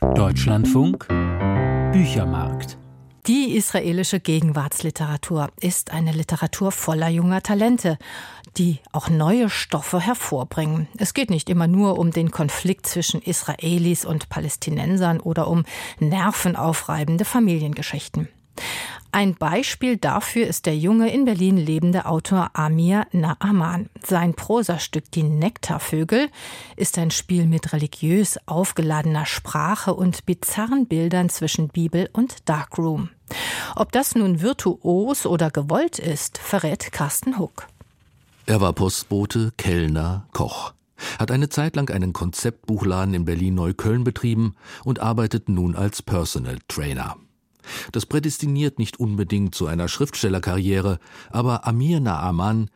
Deutschlandfunk Büchermarkt. Die israelische Gegenwartsliteratur ist eine Literatur voller junger Talente, die auch neue Stoffe hervorbringen. Es geht nicht immer nur um den Konflikt zwischen Israelis und Palästinensern oder um nervenaufreibende Familiengeschichten. Ein Beispiel dafür ist der junge in Berlin lebende Autor Amir Naaman. Sein Prosastück Die Nektarvögel ist ein Spiel mit religiös aufgeladener Sprache und bizarren Bildern zwischen Bibel und Darkroom. Ob das nun virtuos oder gewollt ist, verrät Carsten Huck. Er war Postbote, Kellner, Koch, hat eine Zeit lang einen Konzeptbuchladen in Berlin-Neukölln betrieben und arbeitet nun als Personal Trainer. Das prädestiniert nicht unbedingt zu einer Schriftstellerkarriere, aber Amir Naaman,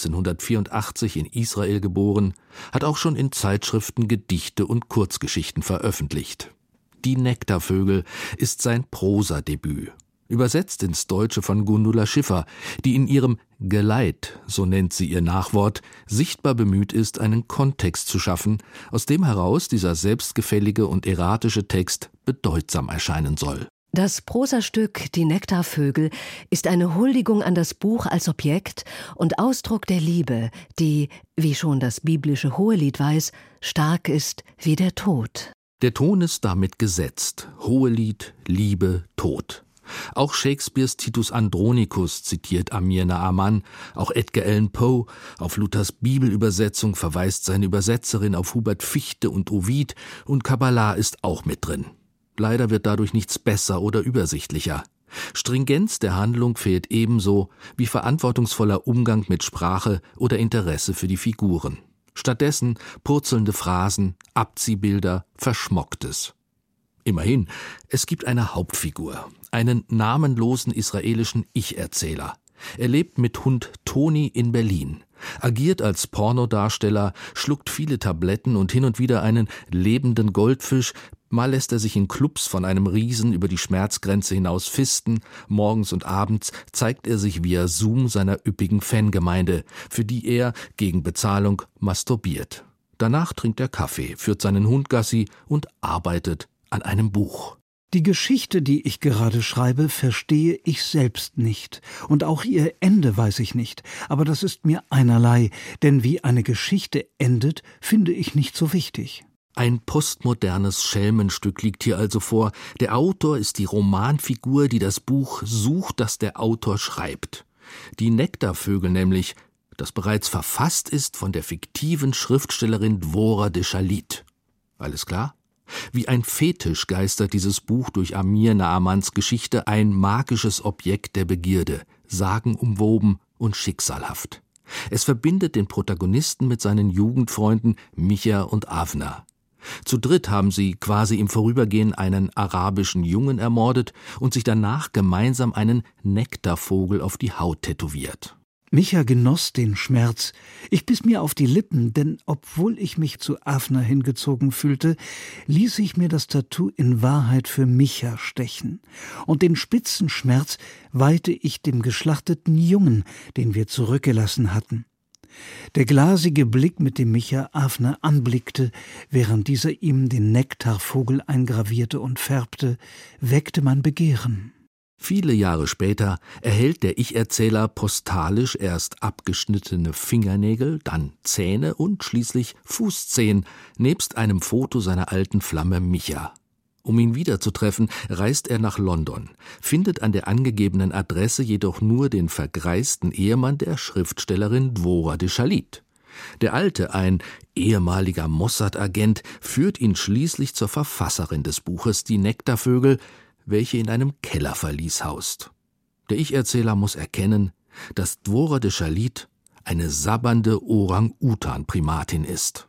1984 in Israel geboren, hat auch schon in Zeitschriften Gedichte und Kurzgeschichten veröffentlicht. Die Nektarvögel ist sein Prosadebüt, übersetzt ins Deutsche von Gundula Schiffer, die in ihrem Geleit, so nennt sie ihr Nachwort, sichtbar bemüht ist, einen Kontext zu schaffen, aus dem heraus dieser selbstgefällige und erratische Text bedeutsam erscheinen soll. Das Prosastück Die Nektarvögel ist eine Huldigung an das Buch als Objekt und Ausdruck der Liebe, die, wie schon das biblische Hohelied weiß, stark ist wie der Tod. Der Ton ist damit gesetzt. Hohelied, Liebe, Tod. Auch Shakespeares Titus Andronicus zitiert Amir Naaman, auch Edgar Allan Poe, auf Luthers Bibelübersetzung verweist seine Übersetzerin auf Hubert Fichte und Ovid und Kabbalah ist auch mit drin. Leider wird dadurch nichts besser oder übersichtlicher. Stringenz der Handlung fehlt ebenso wie verantwortungsvoller Umgang mit Sprache oder Interesse für die Figuren. Stattdessen purzelnde Phrasen, Abziehbilder, Verschmocktes. Immerhin, es gibt eine Hauptfigur, einen namenlosen israelischen Ich-Erzähler. Er lebt mit Hund Toni in Berlin, agiert als Pornodarsteller, schluckt viele Tabletten und hin und wieder einen lebenden Goldfisch. Mal lässt er sich in Clubs von einem Riesen über die Schmerzgrenze hinaus fisten, morgens und abends zeigt er sich via Zoom seiner üppigen Fangemeinde, für die er gegen Bezahlung masturbiert. Danach trinkt er Kaffee, führt seinen Hund Gassi und arbeitet an einem Buch. Die Geschichte, die ich gerade schreibe, verstehe ich selbst nicht. Und auch ihr Ende weiß ich nicht. Aber das ist mir einerlei, denn wie eine Geschichte endet, finde ich nicht so wichtig. Ein postmodernes Schelmenstück liegt hier also vor. Der Autor ist die Romanfigur, die das Buch sucht, das der Autor schreibt. Die Nektarvögel nämlich, das bereits verfasst ist von der fiktiven Schriftstellerin Dvorah de Shalit. Alles klar? Wie ein Fetisch geistert dieses Buch durch Amir Naamans Geschichte, ein magisches Objekt der Begierde, sagenumwoben und schicksalhaft. Es verbindet den Protagonisten mit seinen Jugendfreunden Micha und Avner. Zu dritt haben sie quasi im Vorübergehen einen arabischen Jungen ermordet und sich danach gemeinsam einen Nektarvogel auf die Haut tätowiert. Micha genoss den Schmerz. Ich biss mir auf die Lippen, denn obwohl ich mich zu Avner hingezogen fühlte, ließ ich mir das Tattoo in Wahrheit für Micha stechen. Und den spitzen Schmerz weihte ich dem geschlachteten Jungen, den wir zurückgelassen hatten. Der glasige Blick, mit dem Micha Avner anblickte, während dieser ihm den Nektarvogel eingravierte und färbte, weckte mein Begehren. Viele Jahre später erhält der Ich-Erzähler postalisch erst abgeschnittene Fingernägel, dann Zähne und schließlich Fußzehen, nebst einem Foto seiner alten Flamme Micha. Um ihn wiederzutreffen, reist er nach London, findet an der angegebenen Adresse jedoch nur den vergreisten Ehemann der Schriftstellerin Dvorah de Shalit. Der Alte, ein ehemaliger Mossad-Agent, führt ihn schließlich zur Verfasserin des Buches Die Nektarvögel, welche in einem Kellerverlies haust. Der Ich-Erzähler muss erkennen, dass Dvorah de Shalit eine sabbernde Orang-Utan-Primatin ist.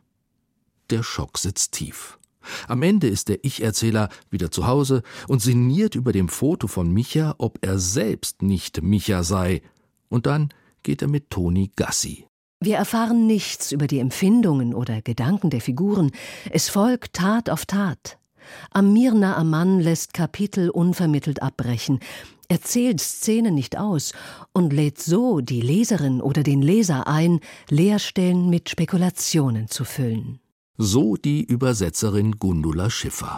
Der Schock sitzt tief. Am Ende ist der Ich-Erzähler wieder zu Hause und sinniert über dem Foto von Micha, ob er selbst nicht Micha sei. Und dann geht er mit Toni Gassi. Wir erfahren nichts über die Empfindungen oder Gedanken der Figuren. Es folgt Tat auf Tat. Amir Naaman lässt Kapitel unvermittelt abbrechen, erzählt Szenen nicht aus und lädt so die Leserin oder den Leser ein, Leerstellen mit Spekulationen zu füllen. So die Übersetzerin Gundula Schiffer.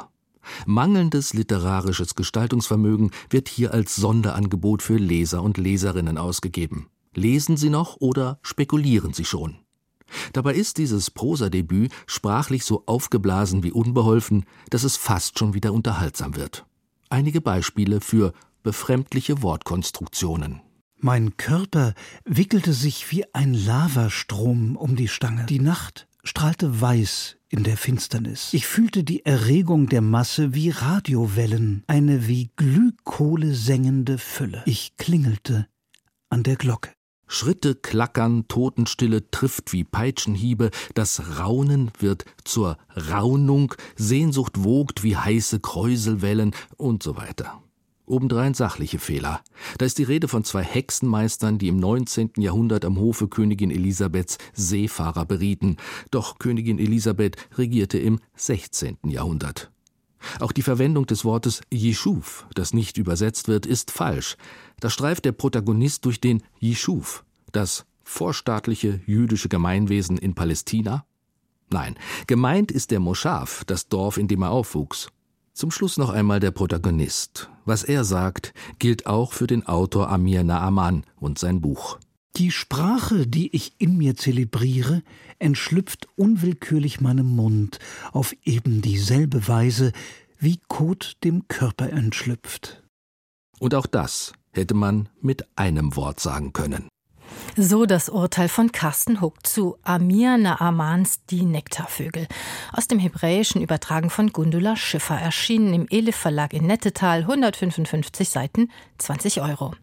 Mangelndes literarisches Gestaltungsvermögen wird hier als Sonderangebot für Leser und Leserinnen ausgegeben. Lesen Sie noch oder spekulieren Sie schon? Dabei ist dieses Prosadebüt sprachlich so aufgeblasen wie unbeholfen, dass es fast schon wieder unterhaltsam wird. Einige Beispiele für befremdliche Wortkonstruktionen. Mein Körper wickelte sich wie ein Lavastrom um die Stange. Die Nacht strahlte weiß in der Finsternis. Ich fühlte die Erregung der Masse wie Radiowellen, eine wie Glühkohle sengende Fülle. Ich klingelte an der Glocke. Schritte klackern, Totenstille trifft wie Peitschenhiebe, das Raunen wird zur Raunung, Sehnsucht wogt wie heiße Kräuselwellen und so weiter. Obendrein sachliche Fehler. Da ist die Rede von 2 Hexenmeistern, die im 19. Jahrhundert am Hofe Königin Elisabeths Seefahrer berieten. Doch Königin Elisabeth regierte im 16. Jahrhundert. Auch die Verwendung des Wortes Jeschuv, das nicht übersetzt wird, ist falsch. Da streift der Protagonist durch den Jeschuv, das vorstaatliche jüdische Gemeinwesen in Palästina? Nein, gemeint ist der Moschav, das Dorf, in dem er aufwuchs. Zum Schluss noch einmal der Protagonist. Was er sagt, gilt auch für den Autor Amir Naaman und sein Buch. Die Sprache, die ich in mir zelebriere, entschlüpft unwillkürlich meinem Mund auf eben dieselbe Weise, wie Kot dem Körper entschlüpft. Und auch das hätte man mit einem Wort sagen können. So das Urteil von Carsten Huck zu Amir Naamans Die Nektarvögel. Aus dem Hebräischen übertragen von Gundula Schiffer, erschienen im Elif Verlag in Nettetal, 155 Seiten, 20 €.